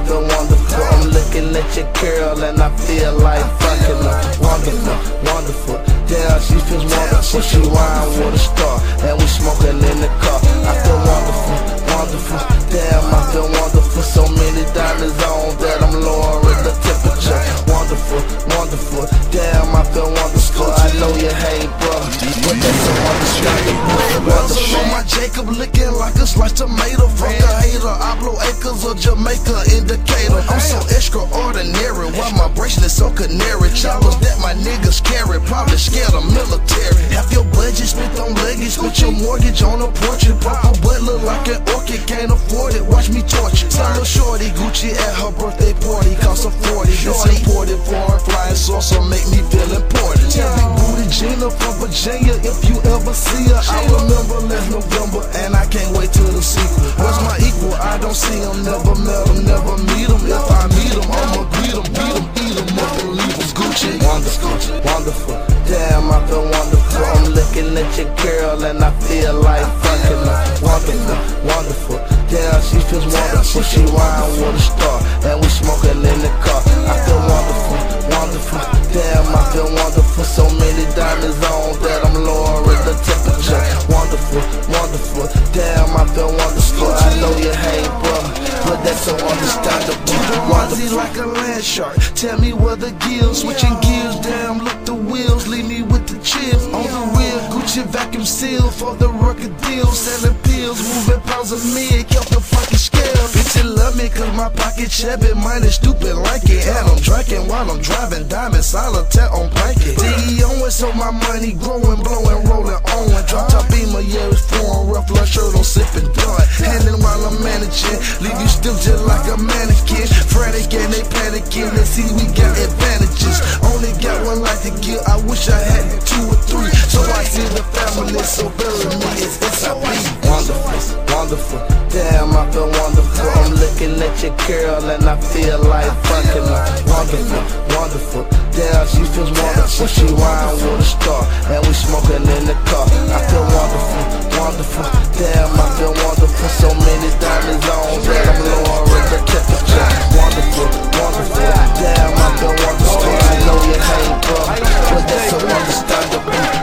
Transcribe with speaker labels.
Speaker 1: feel wonderful. I'm looking at your girl and I feel like fucking her. Wonderful, wonderful. Damn, she feels wonderful. She wine with a star and we smoking in the car. I feel wonderful, wonderful. Damn, I feel wonderful. So many diamonds on that I'm lowering the temperature. Wonderful, wonderful. Damn, I feel wonderful. I know you hate, bro, but that's so wonderful.
Speaker 2: My Jacob looking like a sliced tomato. Fuck a hater, I blow acres of Jamaica indicator. I'm so extraordinary, why my bracelet so canary. Choppers that my niggas carry, probably scared of military. Half your budget spent on luggage, spent your mortgage on a portrait. Papa butt look like an orchid, can't afford it, watch me torture. Tell her shorty Gucci at her birthday party, cost her 40. It's imported foreign flying saucer, make me feel important. Tell Big Booty Gina from Virginia, if you ever see her, I remember last November, and I can't wait till the sequel. Where's my equal? I don't see him, never met him, never meet him. If I meet him, I'ma greet him, beat him, eat him up and leave him. Gucci.
Speaker 1: Wonderful, wonderful. Damn, I feel wonderful. I'm looking at your girl and I feel like fucking her. Wonderful, wonderful. Damn, she feels wonderful. She wine with a star and we smoking in the car. I feel wonderful, wonderful. Damn, I feel wonderful. So many diamonds on that I'm lowering the temperature. Wonderful, wonderful. Damn, I feel wonderful. I know you hate, bro, but that's so understandable.
Speaker 2: Wonderful like a land shark. Tell me where the gills, switching gears. Damn, look the wheels, leave me with the chips. On the real Gucci vacuum seal for the record deal. Selling pills, moving pounds of meat, kept the fucking scale. Bitch, you love me cause my pocket shabby, mine is stupid like it. And I'm drinking while I'm driving, diamond solitaire on blanket. D.E. Owens, so my money growing, blowing, rolling on. Drop top beamer, yeah, it's foreign, rough lunch shirt on, sipping dart. Handing while I'm managing, leave you still just like a mannequin. Frantic and they panicking, let's see we got advantages. Only got one life to give, I wish I had 2 or 3. So I see the family, so bury me, it's SIP.
Speaker 1: Wonderful, wonderful. Damn, I feel wonderful. I'm looking at your girl and I feel like fucking her. Wonderful, wonderful. Damn, she feels wonderful. She wine with